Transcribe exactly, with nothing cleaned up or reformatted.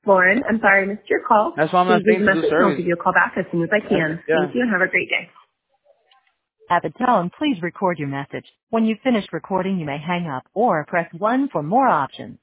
Lauren, I'm sorry I missed your call. That's why I'm not Please leave saying a to the message and I'll service. give you a call back as soon as I can. Yeah. Thank you and have a great day. At the tone, please record your message. When you've finished recording, you may hang up or press one for more options.